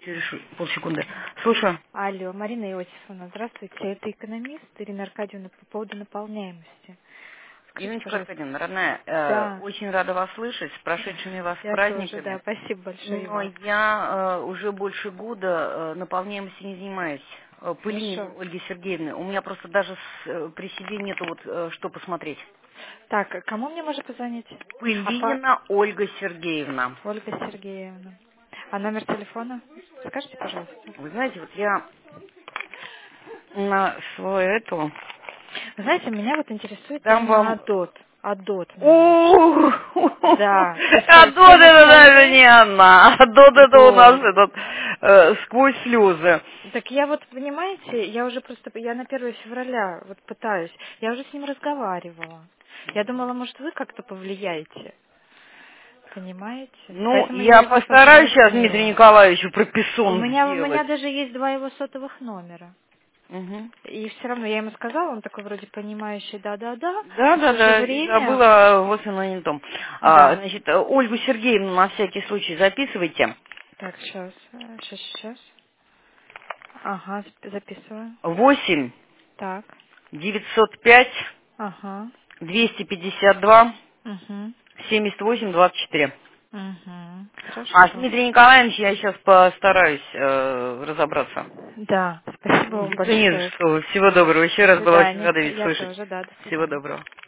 Через полсекунды. Слушаю. Алло, Марина Иосифовна, здравствуйте. Это экономист Ирина Аркадьевна по поводу наполняемости. Скажите, Ириночка пожалуйста. Аркадьевна, родная, Да. очень рада вас слышать, с прошедшими вас Я тоже, да. праздниками. Спасибо большое Но вам. я уже больше года наполняемостью не занимаюсь. Пылинина Хорошо. Ольги Сергеевны. У меня просто даже при себе нету вот что посмотреть. Так, кому мне можно позвонить? Пылинина Ольга Сергеевна. Ольга Сергеевна. А номер телефона? Скажите, пожалуйста. Вы знаете, вот я на свою эту Вы знаете, меня вот интересует дам именно вам. АДОТ. АДОТ мне. О, Да. То есть а Дот схема это даже хранения. не она. А Дот это у нас Вот. сквозь слезы. Так я вот, понимаете, я уже просто, я на 1 февраля вот пытаюсь, я уже с ним разговаривала. Я думала, может, вы как-то повлияете, понимаете? Ну, Поэтому я я и вам постараюсь сейчас Дмитрию позвонила. Николаевичу У прописон меня, у меня сделать. даже есть 2 его сотовых номера. Угу. И все равно я ему сказала, он такой вроде понимающий, да-да-да, Да, но в да, то же да, и время, забыла вот на не том. да. Значит, Ольгу Сергеевну на всякий случай записывайте. Так, сейчас. Ага, записываю. 8 Так, 905 ага, 252 угу, 78 24. угу, А с хорошо. Дмитрием Николаевичем я сейчас постараюсь разобраться. Да, спасибо вам Да нет, большое. что вы. Всего доброго. Еще До раз была очень свидания. рада ведь Я слышать. тоже, да, до Всего свидания. доброго.